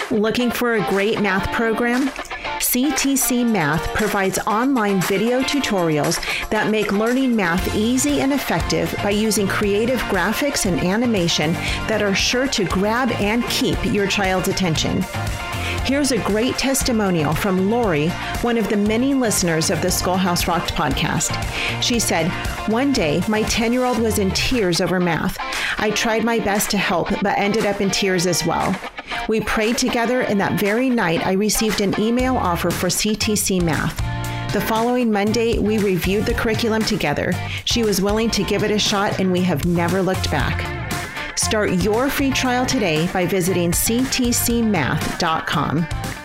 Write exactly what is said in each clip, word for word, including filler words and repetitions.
Looking for a great math program? C T C Math provides online video tutorials that make learning math easy and effective by using creative graphics and animation that are sure to grab and keep your child's attention. Here's a great testimonial from Lori, one of the many listeners of the Schoolhouse Rocked podcast. She said, "One day, my ten-year-old was in tears over math. I tried my best to help, but ended up in tears as well. We prayed together, and that very night, I received an email offer for C T C Math. The following Monday, we reviewed the curriculum together. She was willing to give it a shot, and we have never looked back." Start your free trial today by visiting c t c math dot com.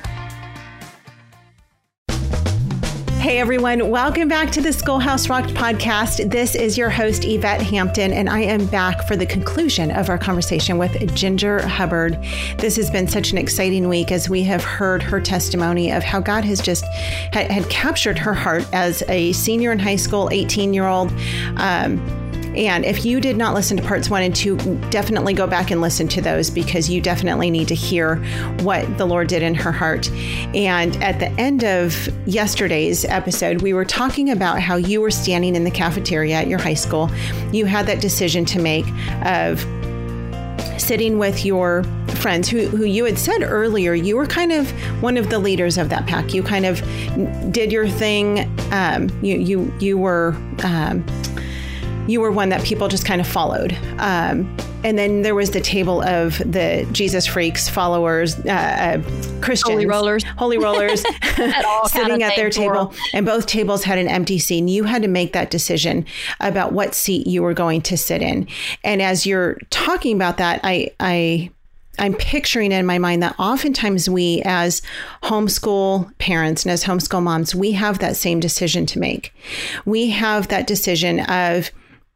Hey everyone, welcome back to the Schoolhouse Rocked podcast. This is your host, Yvette Hampton, and I am back for the conclusion of our conversation with Ginger Hubbard. This has been such an exciting week as we have heard her testimony of how God has just had, had captured her heart as a senior in high school, eighteen-year-old. Um, And if you did not listen to parts one and two, definitely go back and listen to those because you definitely need to hear what the Lord did in her heart. And at the end of yesterday's episode, we were talking about how you were standing in the cafeteria at your high school. You had that decision to make of sitting with your friends who, who you had said earlier, you were kind of one of the leaders of that pack. You kind of did your thing. Um, you, you, you were, um, You were one that people just kind of followed. Um, and then there was the table of the Jesus freaks, followers, uh, uh, Christians. Holy rollers. Holy rollers sitting at their table. World. And both tables had an empty seat. And you had to make that decision about what seat you were going to sit in. And as you're talking about that, I, I, I'm picturing in my mind that oftentimes we as homeschool parents and as homeschool moms, we have that same decision to make. We have that decision of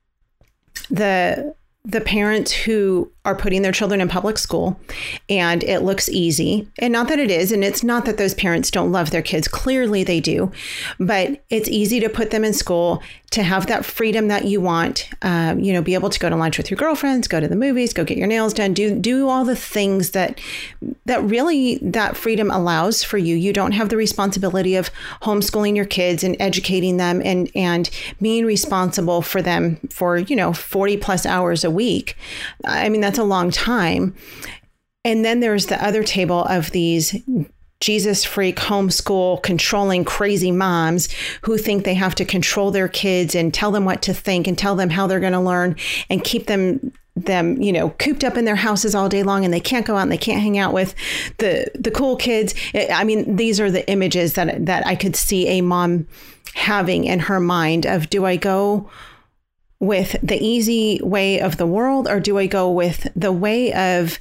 the the parents who are putting their children in public school and it looks easy, and not that it is, and it's not that those parents don't love their kids. Clearly they do, but it's easy to put them in school, to have that freedom that you want, um, you know, be able to go to lunch with your girlfriends, go to the movies, go get your nails done, do do all the things that that really that freedom allows for you. You don't have the responsibility of homeschooling your kids and educating them and and being responsible for them for, you know, forty plus hours a week. I mean, that's a long time. And then there's the other table of these Jesus freak, homeschool, controlling, crazy moms who think they have to control their kids and tell them what to think and tell them how they're going to learn and keep them them, you know, cooped up in their houses all day long, and they can't go out and they can't hang out with the the cool kids. I mean, these are the images that that I could see a mom having in her mind of, do I go with the easy way of the world, or do I go with the way of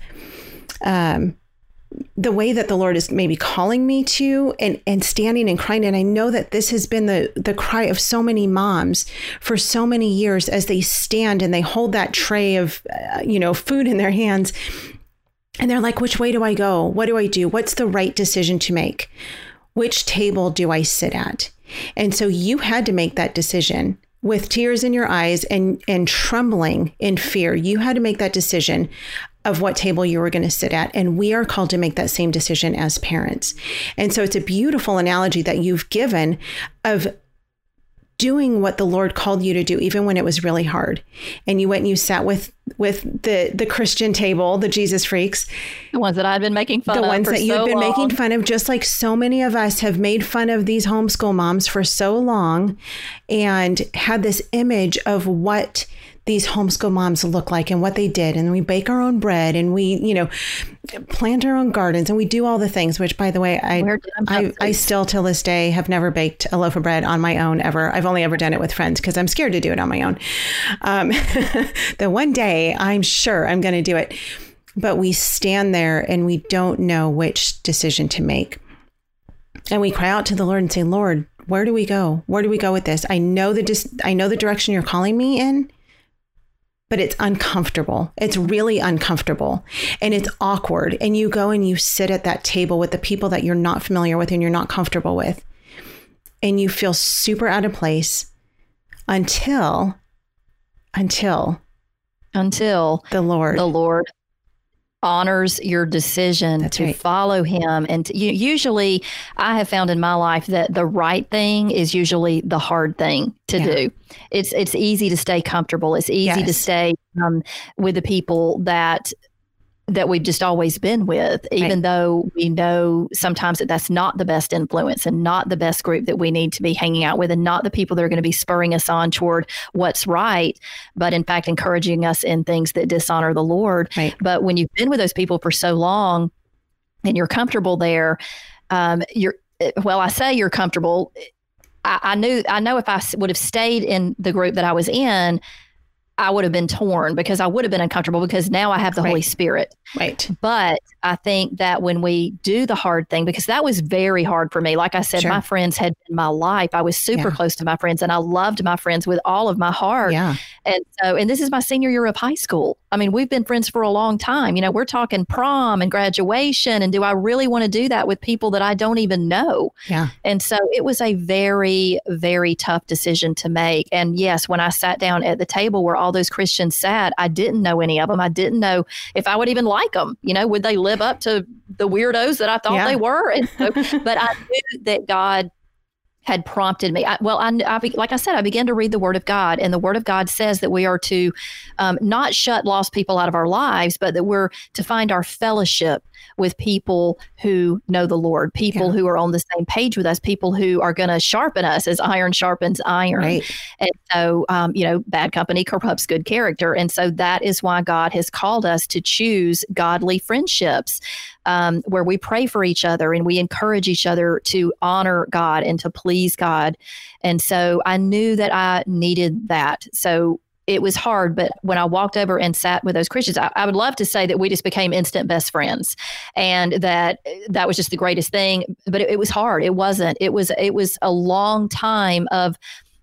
um the way that the Lord is maybe calling me to, and, and standing and crying? And I know that this has been the, the cry of so many moms for so many years as they stand and they hold that tray of, uh, you know, food in their hands. And they're like, which way do I go? What do I do? What's the right decision to make? Which table do I sit at? And so you had to make that decision with tears in your eyes and, and trembling in fear. You had to make that decision of what table you were going to sit at. And we are called to make that same decision as parents. And so it's a beautiful analogy that you've given of doing what the Lord called you to do, even when it was really hard. And you went and you sat with with the the Christian table, the Jesus freaks. The ones that I'd been making fun of. The ones that you've so been long. making fun of, just like so many of us have made fun of these homeschool moms for so long and had this image of what these homeschool moms look like and what they did. And we bake our own bread and we, you know, plant our own gardens and we do all the things, which, by the way, I, I, I still till this day have never baked a loaf of bread on my own ever. I've only ever done it with friends because I'm scared to do it on my own. Um, the one day I'm sure I'm going to do it, but we stand there and we don't know which decision to make. And we cry out to the Lord and say, Lord, where do we go? Where do we go with this? I know the, dis- I know the direction you're calling me in, but it's uncomfortable. It's really uncomfortable and it's awkward. And you go and you sit at that table with the people that you're not familiar with and you're not comfortable with. And you feel super out of place until, until, until the Lord, the Lord honors your decision That's to right. follow him. And to, you, usually I have found in my life that the right thing is usually the hard thing to Yeah. do. It's it's easy to stay comfortable. It's easy Yes. to stay um, with the people that that we've just always been with, even Right. though we know sometimes that that's not the best influence and not the best group that we need to be hanging out with, and not the people that are going to be spurring us on toward what's right, but in fact, encouraging us in things that dishonor the Lord. Right. But when you've been with those people for so long and you're comfortable there, um, you're, well, I say you're comfortable. I, I knew, I know if I would have stayed in the group that I was in, I would have been torn because I would have been uncomfortable because now I have the Right. Holy Spirit. Right. But I think that when we do the hard thing, because that was very hard for me. Like I said, Sure. my friends had been my life. I was super Yeah. close to my friends and I loved my friends with all of my heart. Yeah. And so, and this is my senior year of high school. I mean, we've been friends for a long time. You know, we're talking prom and graduation. And do I really want to do that with people that I don't even know? Yeah. And so it was a very, very tough decision to make. And yes, when I sat down at the table where all those Christians sat, I didn't know any of them. I didn't know if I would even like them. You know, would they live up to the weirdos that I thought Yeah. they were? And so, but I knew that God had prompted me. I, well, I, I, like I said, I began to read the Word of God, and the Word of God says that we are to um, not shut lost people out of our lives, but that we're to find our fellowship with people who know the Lord, people Yeah. who are on the same page with us, people who are going to sharpen us as iron sharpens iron. Right. And so, um, you know, bad company corrupts good character. And so that is why God has called us to choose godly friendships, um, where we pray for each other and we encourage each other to honor God and to please God. And so I knew that I needed that. So it was hard, but when I walked over and sat with those Christians, I, I would love to say that we just became instant best friends, and that that was just the greatest thing. But it, it was hard. It wasn't. It was. It was a long time of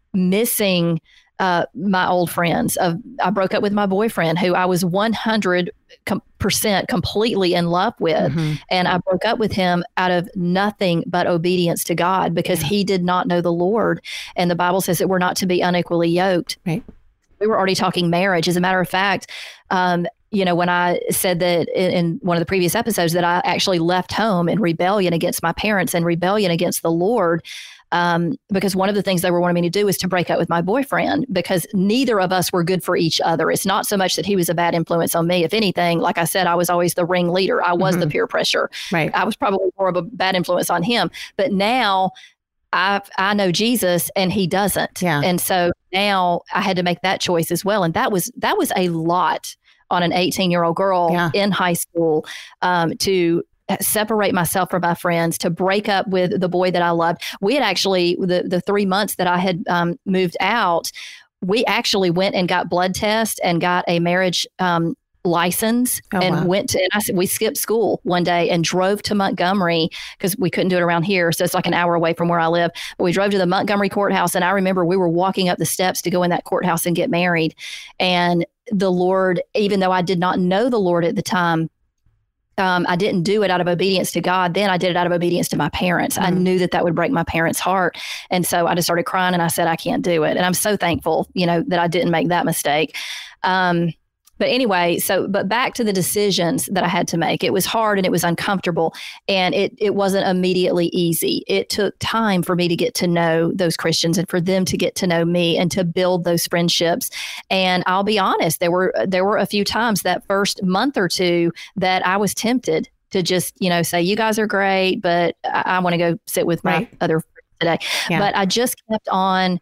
missing uh, my old friends. Of I broke up with my boyfriend, who I was one hundred percent completely in love with, Mhm. and I broke up with him out of nothing but obedience to God, because Yeah. he did not know the Lord, and the Bible says that we're not to be unequally yoked. Right. We were already talking marriage. As a matter of fact, um, you know, when I said that in, in one of the previous episodes that I actually left home in rebellion against my parents and rebellion against the Lord, um, because one of the things they were wanting me to do was to break up with my boyfriend, because neither of us were good for each other. It's not so much that he was a bad influence on me. If anything, like I said, I was always the ringleader. I was Mhm. the peer pressure. Right. I was probably more of a bad influence on him. But now I I know Jesus and he doesn't. Yeah. And so now I had to make that choice as well. And that was that was a lot on an eighteen year old girl Yeah. in high school, um, to separate myself from my friends, to break up with the boy that I loved. We had actually, the, the three months that I had um, moved out, we actually went and got blood tests and got a marriage um, license Oh, and wow. went to, and I said, we skipped school one day and drove to Montgomery, because we couldn't do it around here. So it's like an hour away from where I live. But we drove to the Montgomery courthouse. And I remember we were walking up the steps to go in that courthouse and get married. And the Lord, even though I did not know the Lord at the time, Um, I didn't do it out of obedience to God. Then I did it out of obedience to my parents. I Mhm. knew that that would break my parents' heart. And so I just started crying and I said, I can't do it. And I'm so thankful, you know, that I didn't make that mistake. Um, but anyway, so, but back to the decisions that I had to make. It was hard and it was uncomfortable, and it, it wasn't immediately easy. It took time for me to get to know those Christians and for them to get to know me and to build those friendships. And I'll be honest, there were, there were a few times that first month or two that I was tempted to just, you know, say, you guys are great, but I, I want to go sit with my Right. other friends today. Yeah. But I just kept on,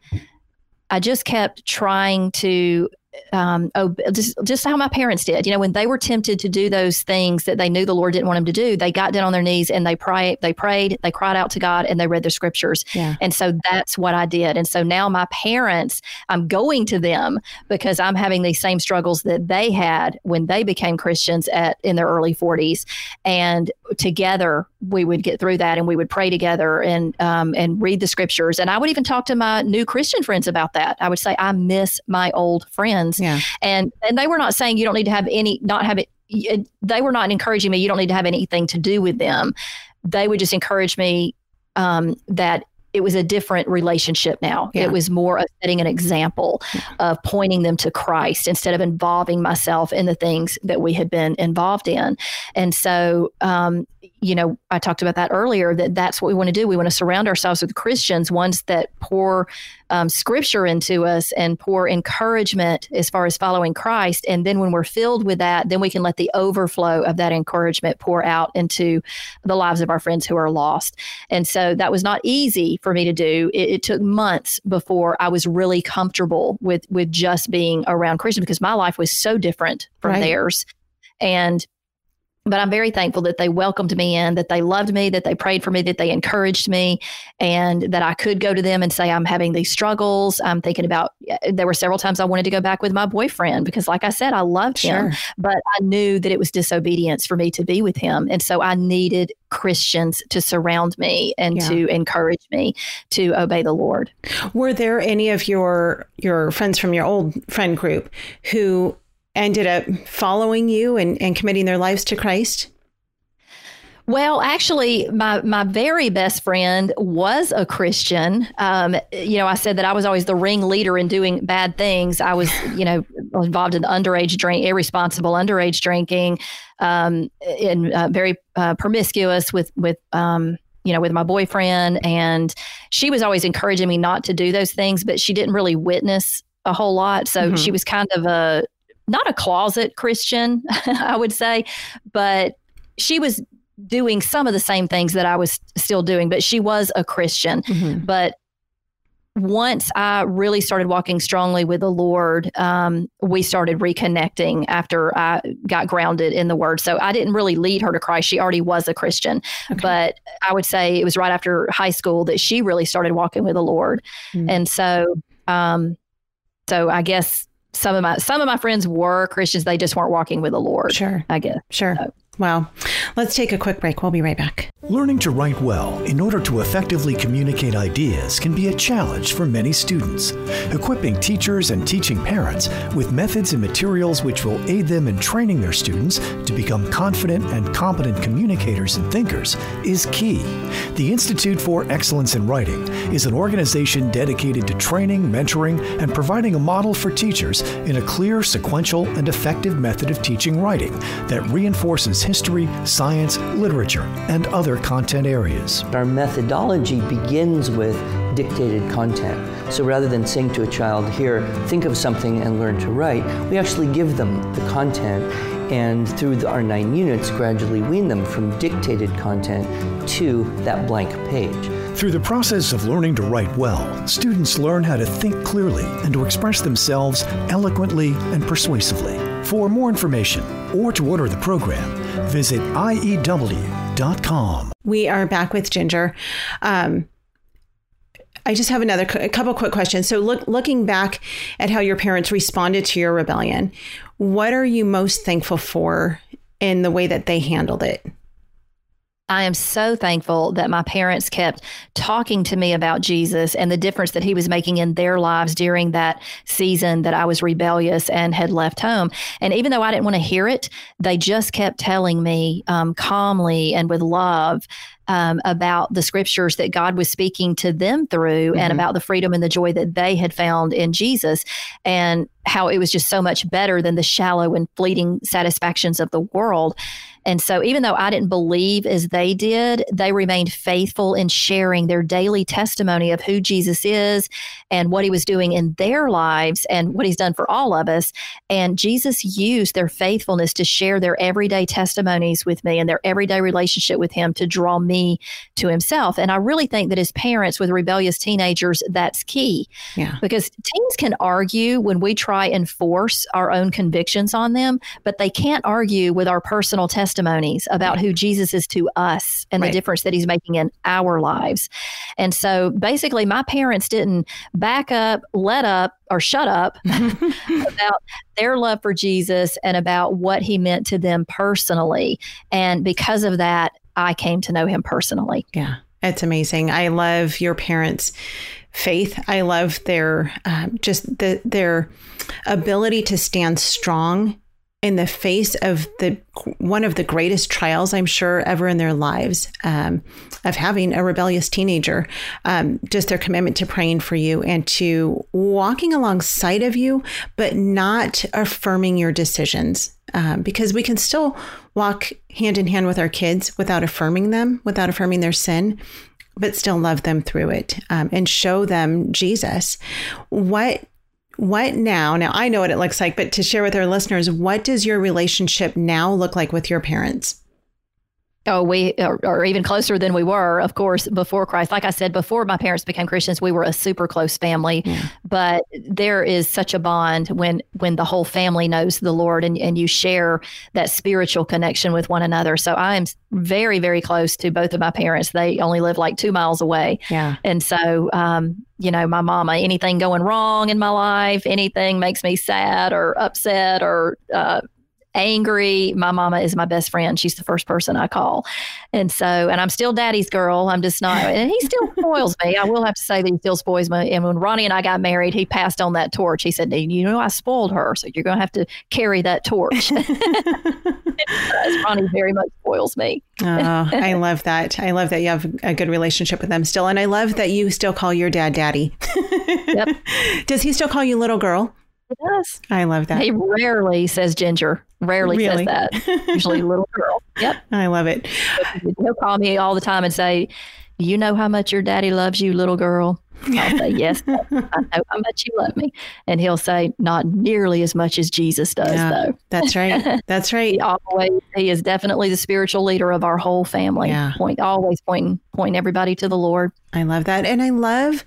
I just kept trying to, um, oh, just, just how my parents did, you know, when they were tempted to do those things that they knew the Lord didn't want them to do, they got down on their knees and they pray, they prayed, they cried out to God, and they read the scriptures. Yeah. And so that's what I did. And so now my parents, I'm going to them because I'm having these same struggles that they had when they became Christians at in their early forties. And together we would get through that, and we would pray together and um, and read the scriptures. And I would even talk to my new Christian friends about that. I would say, I miss my old friends. Yeah. And and they were not saying you don't need to have any, not have it. it- They were not encouraging me, you don't need to have anything to do with them. They would just encourage me um, that it was a different relationship now. Yeah. It was more of setting an example, yeah. of pointing them to Christ instead of involving myself in the things that we had been involved in. And so, um, you know, I talked about that earlier, that that's what we want to do. We want to surround ourselves with Christians, ones that pour um, scripture into us and pour encouragement as far as following Christ. And then when we're filled with that, then we can let the overflow of that encouragement pour out into the lives of our friends who are lost. And so that was not easy for me to do. It, it took months before I was really comfortable with, with just being around Christians, because my life was so different from right. theirs. And But I'm very thankful that they welcomed me in, that they loved me, that they prayed for me, that they encouraged me, and that I could go to them and say, I'm having these struggles. I'm thinking about, there were several times I wanted to go back with my boyfriend because, like I said, I loved sure. him, but I knew that it was disobedience for me to be with him. And so I needed Christians to surround me and yeah. to encourage me to obey the Lord. Were there any of your, your friends from your old friend group who ended up following you and, and committing their lives to Christ? Well, actually, my my very best friend was a Christian. Um, you know, I said that I was always the ringleader in doing bad things. I was, you know, involved in underage drink, irresponsible underage drinking, um, and uh, very uh, promiscuous with with um, you know, with my boyfriend. And she was always encouraging me not to do those things, but she didn't really witness a whole lot. So mm-hmm. she was kind of a not a closet Christian, I would say, but she was doing some of the same things that I was still doing, but she was a Christian. Mm-hmm. But once I really started walking strongly with the Lord, um, we started reconnecting after I got grounded in the Word. So I didn't really lead her to Christ. She already was a Christian. Okay. But I would say it was right after high school that she really started walking with the Lord. Mm-hmm. And so, um, so I guess Some of my some of my friends were Christians. They just weren't walking with the Lord. Sure. I guess. Sure. So. Wow. Let's take a quick break. We'll be right back. Learning to write well in order to effectively communicate ideas can be a challenge for many students. Equipping teachers and teaching parents with methods and materials which will aid them in training their students to become confident and competent communicators and thinkers is key. The Institute for Excellence in Writing is an organization dedicated to training, mentoring, and providing a model for teachers in a clear, sequential, and effective method of teaching writing that reinforces history, science, literature, and other content areas. Our methodology begins with dictated content. So rather than saying to a child, here, think of something and learn to write, we actually give them the content, and through the, our nine units, gradually wean them from dictated content to that blank page. Through the process of learning to write well, students learn how to think clearly and to express themselves eloquently and persuasively. For more information or to order the program, visit I E W dot com. We are back with Ginger. Um, I just have another a couple quick questions. So look, looking back at how your parents responded to your rebellion, what are you most thankful for in the way that they handled it? I am so thankful that my parents kept talking to me about Jesus and the difference that he was making in their lives during that season that I was rebellious and had left home. And even though I didn't want to hear it, they just kept telling me um, calmly and with love um, about the scriptures that God was speaking to them through, mm-hmm. and about the freedom and the joy that they had found in Jesus, and how it was just so much better than the shallow and fleeting satisfactions of the world. And so even though I didn't believe as they did, they remained faithful in sharing their daily testimony of who Jesus is and what he was doing in their lives and what he's done for all of us. And Jesus used their faithfulness to share their everyday testimonies with me and their everyday relationship with him to draw me to himself. And I really think that as parents with rebellious teenagers, that's key. Yeah. Because teens can argue when we try and force our own convictions on them, but they can't argue with our personal testimonies testimonies about who Jesus is to us and right. the difference that he's making in our lives. And so basically my parents didn't back up, let up, or shut up about their love for Jesus and about what he meant to them personally. And because of that, I came to know him personally. Yeah, it's amazing. I love your parents' faith. I love their um, just the, their ability to stand strong in the face of the one of the greatest trials, I'm sure, ever in their lives, um, of having a rebellious teenager, um, just their commitment to praying for you and to walking alongside of you, but not affirming your decisions. Um, because we can still walk hand in hand with our kids without affirming them, without affirming their sin, but still love them through it, um, and show them Jesus. What What now? Now, I know what it looks like, but to share with our listeners, what does your relationship now look like with your parents? Oh, we are, are even closer than we were, of course, before Christ. Like I said, before my parents became Christians, we were a super close family. Yeah. But there is such a bond when when the whole family knows the Lord and, and you share that spiritual connection with one another. So I am very, very close to both of my parents. They only live like two miles away. Yeah. And so, um, you know, my mama, anything going wrong in my life, anything makes me sad or upset or uh angry, my mama is my best friend. She's the first person I call. And so, and I'm still daddy's girl. I'm just not, and he still spoils me. I will have to say that he still spoils me. And when Ronnie and I got married, he passed on that torch. He said, you know, I spoiled her. So you're going to have to carry that torch. Ronnie very much spoils me. Oh, I love that. I love that you have a good relationship with them still. And I love that you still call your dad daddy. Yep. Does he still call you little girl? He does. I love that. He rarely says Ginger. Rarely really? says that. Usually little girl. Yep. I love it. He'll call me all the time and say, you know how much your daddy loves you, little girl? I'll say, yes, I know how much you love me. And he'll say, not nearly as much as Jesus does, yeah, though. That's right. That's right. he, always, he is definitely the spiritual leader of our whole family. Yeah. Point, always pointing, pointing everybody to the Lord. I love that. And I love,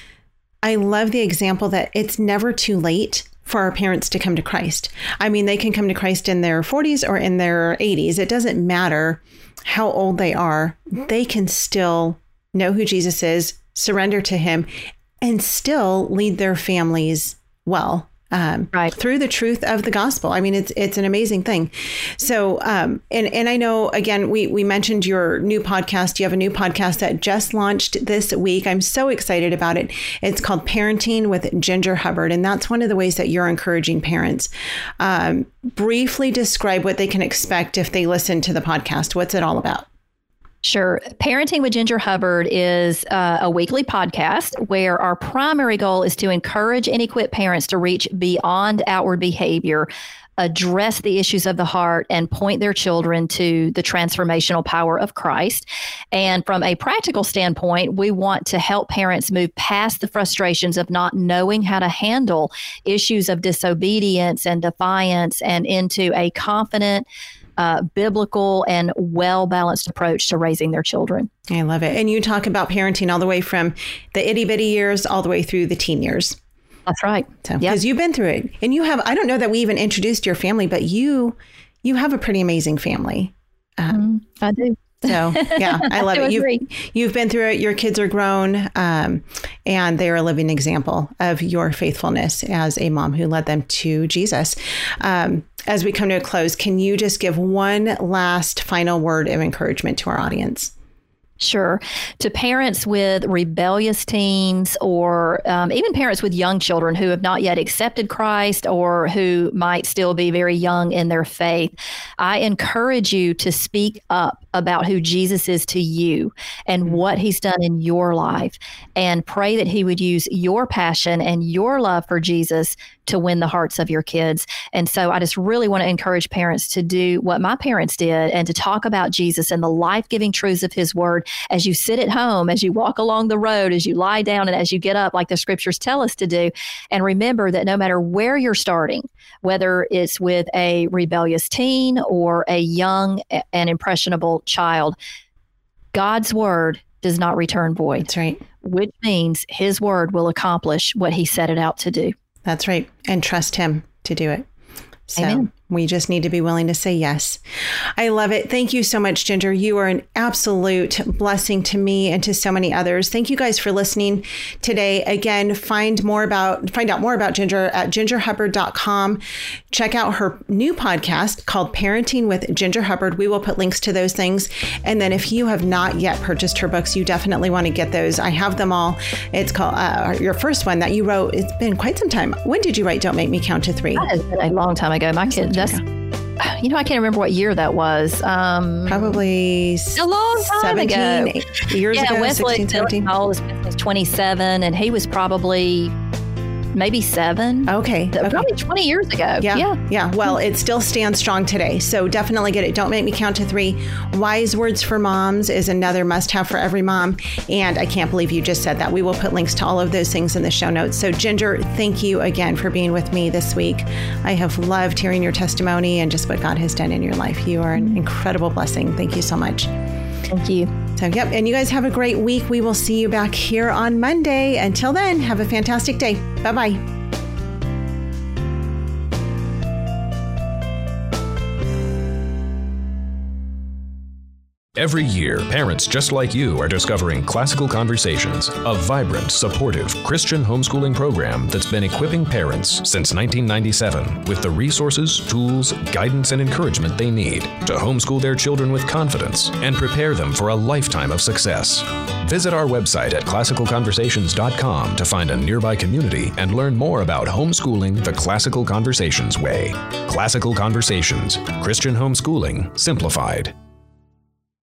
I love the example that it's never too late for our parents to come to Christ. I mean, they can come to Christ in their forties or in their eighties. It doesn't matter how old they are. They can still know who Jesus is, surrender to him, and still lead their families well, um, right, through the truth of the gospel. I mean, it's it's an amazing thing. So, um, and and I know, again, we we mentioned your new podcast. You have a new podcast that just launched this week. I'm so excited about it. It's called Parenting with Ginger Hubbard, and that's one of the ways that you're encouraging parents. Um, briefly describe what they can expect if they listen to the podcast. What's it all about? Sure. Parenting with Ginger Hubbard is uh, a weekly podcast where our primary goal is to encourage and equip parents to reach beyond outward behavior, address the issues of the heart, and point their children to the transformational power of Christ. And from a practical standpoint, we want to help parents move past the frustrations of not knowing how to handle issues of disobedience and defiance and into a confident, Uh, biblical and well-balanced approach to raising their children. I love it. And you talk about parenting all the way from the itty bitty years all the way through the teen years. That's right. So, because yep. you've been through it, and you have, I don't know that we even introduced your family, but you, you have a pretty amazing family. Um, mm, I do. So, yeah, I love I it. You've, you've been through it. Your kids are grown, um, and they are a living example of your faithfulness as a mom who led them to Jesus. Um, as we come to a close, can you just give one last final word of encouragement to our audience? Sure. To parents with rebellious teens or um, even parents with young children who have not yet accepted Christ or who might still be very young in their faith, I encourage you to speak up about who Jesus is to you and what he's done in your life, and pray that he would use your passion and your love for Jesus to win the hearts of your kids. And so I just really want to encourage parents to do what my parents did and to talk about Jesus and the life-giving truths of his word as you sit at home, as you walk along the road, as you lie down, and as you get up, like the scriptures tell us to do. And remember that no matter where you're starting, whether it's with a rebellious teen or a young and impressionable child, God's word does not return void. That's right. Which means his word will accomplish what he set it out to do. That's right. And trust him to do it. So Amen. We just need to be willing to say yes. I love it. Thank you so much, Ginger. You are an absolute blessing to me and to so many others. Thank you guys for listening today. Again, find more about find out more about Ginger at ginger hubbard dot com. Check out her new podcast called Parenting with Ginger Hubbard. We will put links to those things. And then if you have not yet purchased her books, you definitely want to get those. I have them all. It's called uh, your first one that you wrote. It's been quite some time. When did you write Don't Make Me Count to Three? That has been a long time ago. My kids, that's you know, I can't remember what year that was. Um, Probably a long time seventeen ago. years yeah, ago, Wesley sixteen, seventeen. was twenty-seven, and he was probably maybe seven. Okay. okay. Probably twenty years ago. Yeah. Yeah. Yeah. Well, it still stands strong today. So definitely get it. Don't Make Me Count to Three. Wise Words for Moms is another must have for every mom. And I can't believe you just said that. We will put links to all of those things in the show notes. So Ginger, thank you again for being with me this week. I have loved hearing your testimony and just what God has done in your life. You are an incredible blessing. Thank you so much. Thank you. So, yep. And you guys have a great week. We will see you back here on Monday. Until then, have a fantastic day. Bye-bye. Every year, parents just like you are discovering Classical Conversations, a vibrant, supportive Christian homeschooling program that's been equipping parents since nineteen ninety-seven with the resources, tools, guidance, and encouragement they need to homeschool their children with confidence and prepare them for a lifetime of success. Visit our website at classical conversations dot com to find a nearby community and learn more about homeschooling the Classical Conversations way. Classical Conversations, Christian homeschooling simplified.